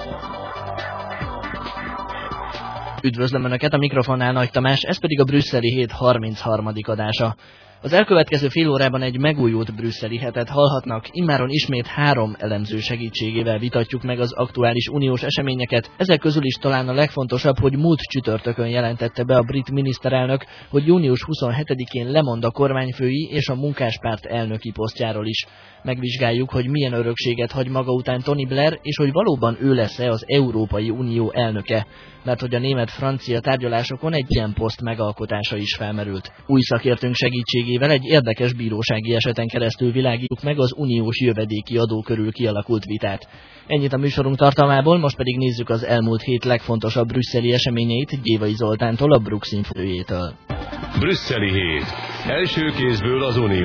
Üdvözlöm Önöket, a mikrofonnál Nagy Tamás, ez pedig a Brüsszeli Hét 33. adása. Az elkövetkező fél órában egy megújult brüsszeli hetet hallhatnak, immáron ismét 3 elemző segítségével vitatjuk meg az aktuális uniós eseményeket. Ezek közül is talán a legfontosabb, hogy múlt csütörtökön jelentette be a brit miniszterelnök, hogy június 27-én lemond a kormányfői és a munkáspárt elnöki posztjáról is. Megvizsgáljuk, hogy milyen örökséget hagy maga után Tony Blair, és hogy valóban ő lesz-e az Európai Unió elnöke. Mert hogy a német-francia tárgyalásokon egy ilyen poszt megalkotása is felmerült. Új szakértőnk segítségével egy érdekes bírósági eseten keresztül világítjuk meg az uniós jövedéki adó körül kialakult vitát. Ennyit a műsorunk tartalmából, most pedig nézzük az elmúlt hét legfontosabb brüsszeli eseményeit Gyévai Zoltántól, a Brux Infójétől. Brüsszeli Hét. Első kézből az Unió.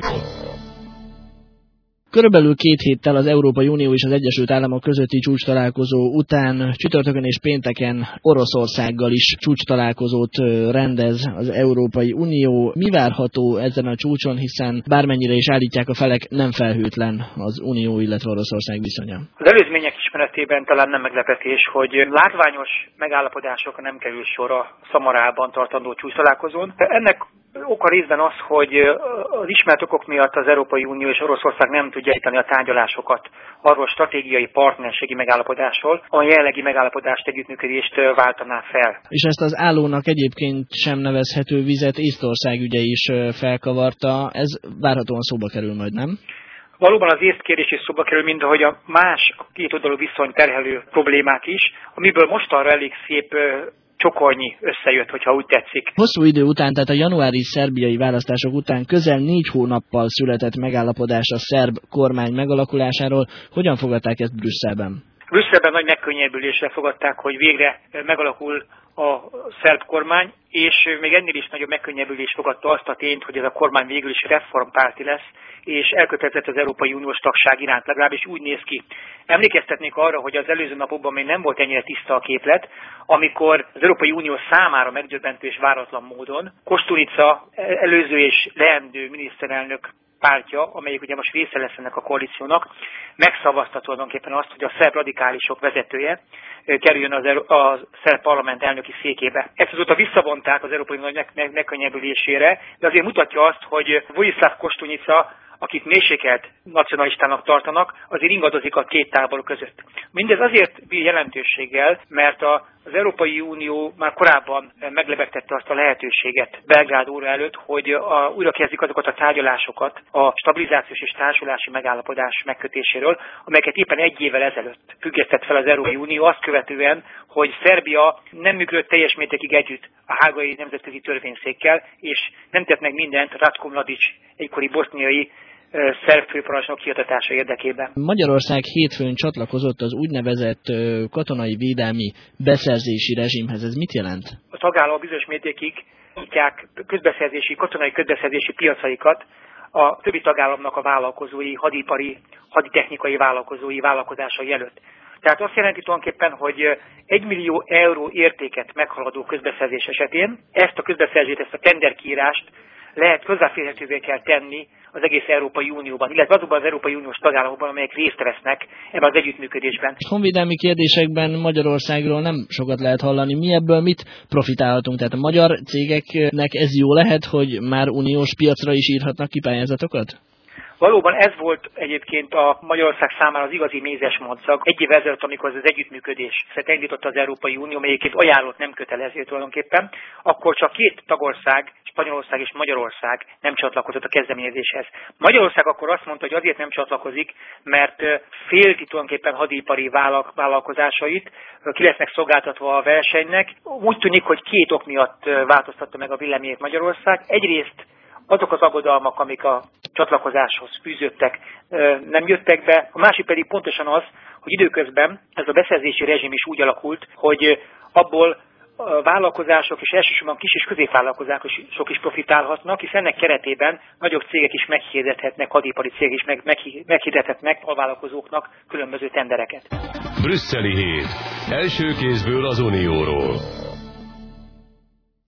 Körülbelül 2 héttel az Európai Unió és az Egyesült Államok közötti csúcstalálkozó után csütörtökön és pénteken Oroszországgal is csúcstalálkozót rendez az Európai Unió. Mi várható ezen a csúcson, hiszen bármennyire is állítják a felek, nem felhőtlen az Unió, illetve Oroszország viszonya? Az előzmények ismeretében talán nem meglepetés, hogy látványos megállapodásokra nem kerül sor a Szamarában tartandó csúcstalálkozón. Ennek oka részben az, hogy az ismert okok miatt az Európai Unió és Oroszország nem tudja ejteni a tárgyalásokat arról a stratégiai partnerségi megállapodásról, a jelenlegi megállapodást, együttműködést váltaná fel. És ezt az állónak egyébként sem nevezhető vizet Észtország ügye is felkavarta, ez várhatóan szóba kerül majd, nem? Valóban az észt kérdés is szóba kerül, mint ahogy a más kétoldalú viszony terhelő problémák is, amiből mostanra elég szép csokornyi összejött, hogyha úgy tetszik. Hosszú idő után, tehát a januári szerbiai választások után közel 4 hónappal született megállapodás a szerb kormány megalakulásáról. Hogyan fogadták ezt Brüsszelben? Brüsszelben nagy megkönnyebbülésre fogadták, hogy végre megalakul a szerb kormány, és még ennél is nagyobb megkönnyebbülés fogadta azt a tényt, hogy ez a kormány végül is reformpárti lesz, és elkötelezett az Európai Uniós tagság iránt, legalábbis úgy néz ki. Emlékeztetnék arra, hogy az előző napokban még nem volt ennyire tiszta a képlet, amikor az Európai Unió számára megdöbbentő és váratlan módon Koštunica előző és leendő miniszterelnök pártja, amelyik ugye most része lesz ennek a koalíciónak, megszavazta tulajdonképpen azt, hogy a szerb radikálisok vezetője kerüljön a szerb parlament elnöki székébe. Ezt azóta visszavonták az Európai Unió megkönnyebbülésére, de azért mutatja azt, hogy Vojislav Koštunica, akit mérsékelt nacionalistának tartanak, azért ingadozik a két tábor között. Mindez azért bír jelentőséggel, mert az Európai Unió már korábban meglebegtette azt a lehetőséget Belgrád óra előtt, hogy újra kezdik azokat a tárgyalásokat a stabilizációs és társulási megállapodás megkötéséről, amelyeket éppen 1 évvel ezelőtt függesztett fel az Európai Unió, azt követően, hogy Szerbia nem működött teljes mértékig együtt a Hágai Nemzetközi Törvényszékkel, és nem tett meg mindent Ratko Mladić, egykori boszniai szerb főparancsnok kiadatása érdekében. Magyarország hétfőn csatlakozott az úgynevezett katonai védelmi beszerzési rezsimhez. Ez mit jelent? A tagállamok bizonyos mértékig nyitják katonai közbeszerzési piacaikat a többi tagállamnak a vállalkozói, hadipari, haditechnikai vállalkozásai előtt. Tehát azt jelenti tulajdonképpen, hogy 1 millió euró értéket meghaladó közbeszerzés esetén ezt a közbeszerzést, ezt a tenderkiírást lehet hozzáférhetővé kell tenni az egész Európai Unióban, illetve azokban az Európai Uniós tagállamokban, amelyek részt vesznek ebben az együttműködésben. Honvédelmi kérdésekben Magyarországról nem sokat lehet hallani. Mi ebből mit profitálhatunk? Tehát a magyar cégeknek ez jó lehet, hogy már uniós piacra is írhatnak ki pályázatokat? Valóban ez volt egyébként a Magyarország számára az igazi mézes madzag. 1 évvel ezelőtt, amikor az együttműködés elindította az Európai Unió, melyikét ajánlott, nem kötelező tulajdonképpen, akkor csak 2 tagország, Spanyolország és Magyarország nem csatlakozott a kezdeményezéshez. Magyarország akkor azt mondta, hogy azért nem csatlakozik, mert félti tulajdonképpen hadipari vállalkozásait, ki lesznek szolgáltatva a versenynek. Úgy tűnik, hogy 2 ok miatt változtatta meg a véleményét Magyarország. Egyrészt azok az aggodalmak, amik a csatlakozáshoz fűződtek, nem jöttek be. A másik pedig pontosan az, hogy időközben ez a beszerzési rezsim is úgy alakult, hogy abból a vállalkozások és elsősorban kis- és középvállalkozások is profitálhatnak, hisz ennek keretében nagyobb cégek is meghirdethetnek, hadipari cégek is meghirdethetnek a vállalkozóknak különböző tendereket. Brüsszeli Hét. Első kézből az Unióról.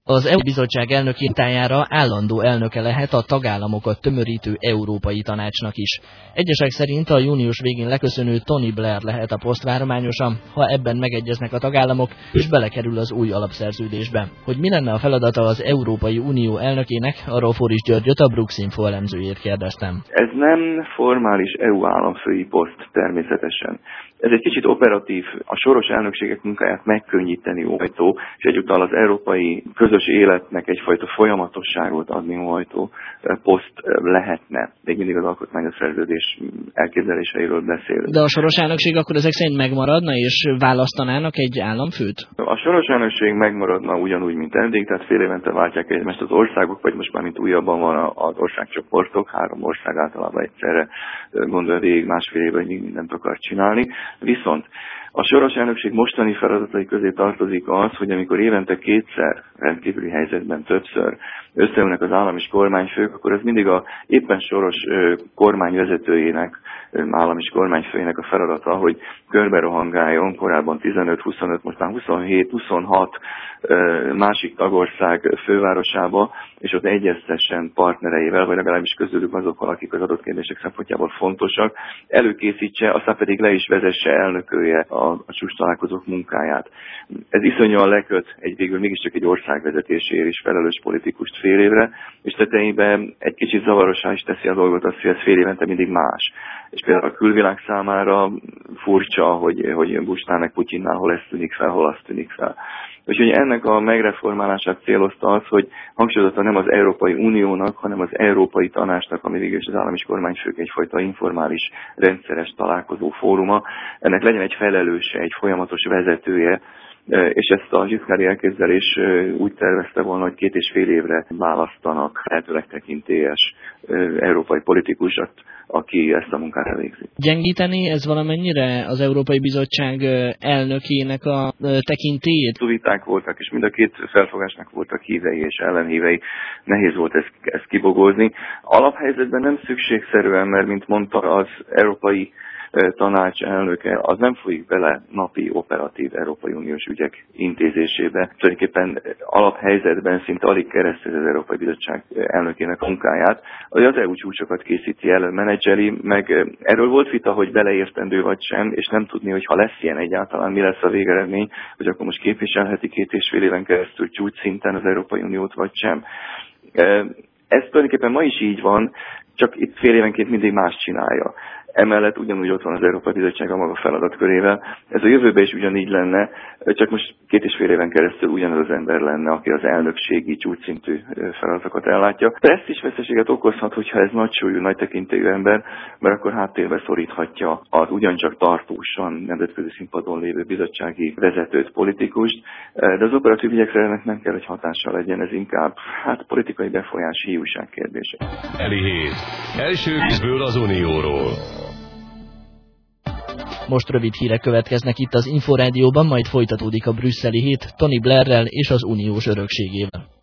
Az EU bizottság elnökírtájára állandó elnöke lehet a tagállamokat tömörítő Európai Tanácsnak is. Egyesek szerint a június végén leköszönő Tony Blair lehet a posztvárományosa, ha ebben megegyeznek a tagállamok, és belekerül az új alapszerződésbe. Hogy mi lenne a feladata az Európai Unió elnökének, arról Forris Györgyöt, a Brooks-Info elemzőjét kérdeztem. Ez nem formális EU államfői poszt természetesen. Ez egy kicsit operatív, a soros elnökségek munkáját megkönnyíteni óhajtó, és egyúttal az európai közös életnek egyfajta folyamatosságot adni óhajtó poszt lehetne. Még mindig az alkotmányos szerződés elképzeléseiről beszél. De a soros elnökség akkor ezek szerint megmaradna, és választanának egy államfőt? A soros elnökség megmaradna ugyanúgy, mint eddig, tehát fél évente váltják egymást az országok, vagy most már mint újabban van az országcsoportok, 3 ország általában egyszerre gondolja végig másfél évben, hogy mindent akar csinálni. Viszont a soros elnökség mostani feladatai közé tartozik az, hogy amikor évente 2-szer, rendkívüli helyzetben többször összeülnek az állam és kormányfők, akkor ez mindig a éppen soros kormányvezetőjének, állam és kormányfőjének a feladata, hogy körberohangáljon, korábban 15-25, most már 27-26 másik tagország fővárosába, és ott egyeztessen partnereivel, vagy legalábbis közülük azokkal, akik az adott kérdések szempontjából fontosak, előkészítse, aztán pedig le is vezesse, elnökölje a csúcstalálkozók munkáját. Ez iszonyúan leköt végül mégiscsak egy ország vezetéséért is felelős politikust fél évre, és tetejében egy kicsit zavarosá is teszi a dolgot az, hogy ez fél évente mindig más. És például a külvilág számára furcsa, hogy Bushnál meg Putyinnál hol ez tűnik fel, hol az tűnik fel. Úgyhogy ennek a megreformálását célozta az, hogy hangsúlyozottan nem az Európai Uniónak, hanem az Európai Tanácsnak, ami végül is az állam és kormányfők egyfajta informális, rendszeres találkozó fóruma, ennek legyen egy felelőse, egy folyamatos vezetője, és ezt a Giscard elképzelés úgy tervezte volna, hogy 2,5 évre választanak lehetőleg tekintélyes európai politikusat, aki ezt a munkát elvégzi. Gyengíteni ez valamennyire az Európai Bizottság elnökének a tekintélyét? Viták voltak, és mind a két felfogásnak voltak hívei és ellenhívei. Nehéz volt ezt kibogózni. Alaphelyzetben nem szükségszerűen, mert mint mondta, az Európai Tanács elnöke, az nem folyik bele napi operatív Európai Uniós ügyek intézésébe. Tulajdonképpen alaphelyzetben szinte alig keresztül az Európai Bizottság elnökének munkáját. Az EU csúcsokat készíti elő, menedzseli, meg erről volt vita, hogy beleértendő vagy sem, és nem tudni, hogy ha lesz ilyen egyáltalán, mi lesz a végeredmény, hogy akkor most képviselheti 2,5 éven keresztül csúcs szinten az Európai Uniót vagy sem. Ez tulajdonképpen ma is így van, csak itt fél évenként mindig más csinálja. Emellett ugyanúgy ott van az Európai Bizottság a maga feladatkörével. Ez a jövőben is ugyanígy lenne, csak most 2,5 éven keresztül ugyanaz az ember lenne, aki az elnökségi csúcsszintű feladatokat ellátja. Presztízsveszteséget okozhat, hogyha ez nagy súlyú, nagy tekintélyű ember, mert akkor háttérbe szoríthatja az ugyancsak tartósan nemzetközi színpadon lévő bizottsági vezetőt, politikust, de az operatív ügyekre ennek nem kell, hogy hatással legyen, ez inkább politikai befolyás, hiúság kérdése. Eli Hét. Első kézből az Unióról. Most rövid hírek következnek itt az Inforádióban, majd folytatódik a brüsszeli hét Tony Blairrel és az uniós örökségével.